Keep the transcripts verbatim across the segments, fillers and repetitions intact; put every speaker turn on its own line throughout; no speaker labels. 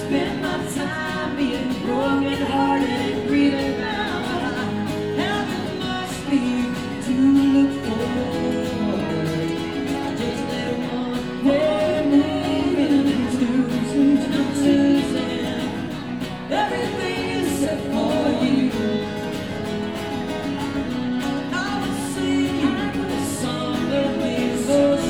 spend my time being broken hearted and grieving now. Heaven must be to look forward. I just let one day moving and losing, and I'm losing. Everything is set for you. I was singing a song that makes so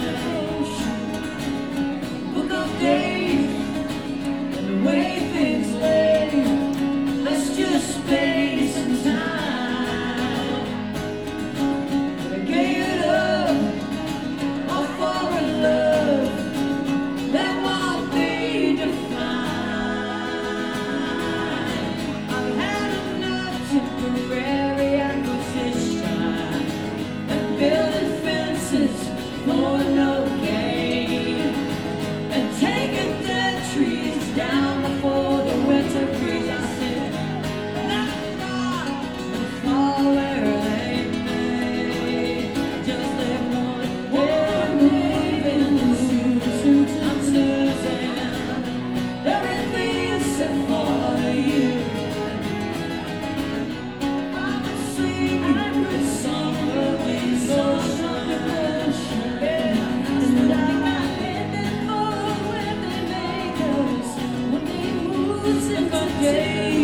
book of days and the way things lay. Let's just space and time. I gave it up all for a love that won't be defined. I've had enough temporary acquisition and building fences for no gain, and taking dead trees down before the winter breeze. I said, not far, but fall where they may. Just let one more moving and losing, I'm losing. Everything is set for you. I'm singing a song of these ocean ocean, and I for when they make us, when they move in the day.